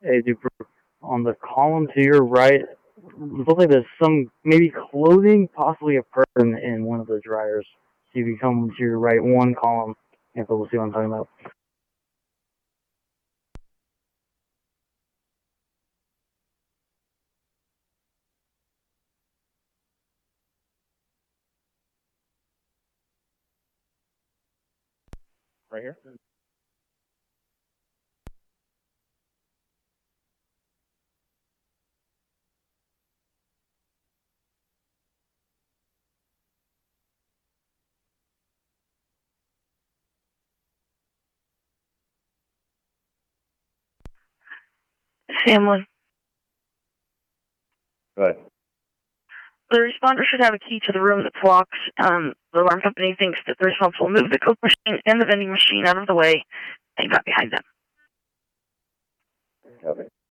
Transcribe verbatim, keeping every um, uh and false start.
Hey, Duper, on the column to your right, it looks like there's some, maybe clothing, possibly a person in one of the dryers. So if you come to your right, one column, and so we'll see what I'm talking about. Right here? Family. Good. The responder should have a key to the room that's locked. Um, the alarm company thinks that the responsible will move the Coke machine and the vending machine out of the way and got behind them. Copy.